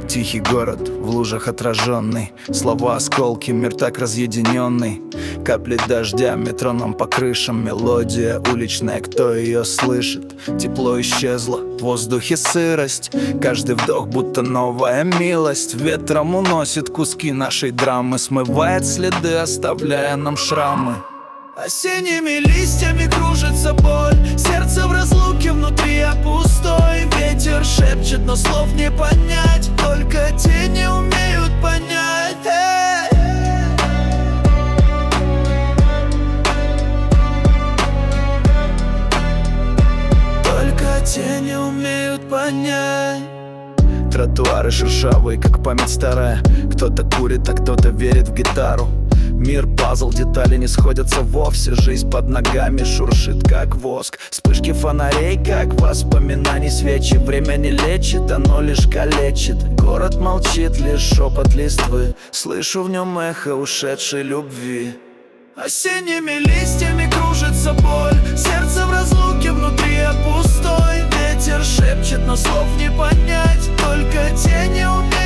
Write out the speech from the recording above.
Тихий город, в лужах отраженный, слова осколки, мир так разъединенный. Капли дождя, метроном по крышам, мелодия уличная, кто ее слышит? Тепло исчезло, в воздухе сырость, каждый вдох будто новая милость. Ветром уносит куски нашей драмы, смывает следы, оставляя нам шрамы. Осенними листьями кружится боль, сердце в разлуке, внутри я пустой. Ветер шепчет, но слов не понять, только тени умеют понять. Только тени умеют понять. Тротуары шершавые, как память старая. Кто-то курит, а кто-то верит в гитару. Мир пазл, детали не сходятся вовсе. Жизнь под ногами шуршит, как воск. Вспышки фонарей, как воспоминаний свечи. Время не лечит, оно лишь калечит. Город молчит, лишь шепот листвы. Слышу в нем эхо ушедшей любви. Осенними листьями кружится боль, сердце в разлуке, внутри я пустой. Ветер шепчет, но слов не понять, только тени умеют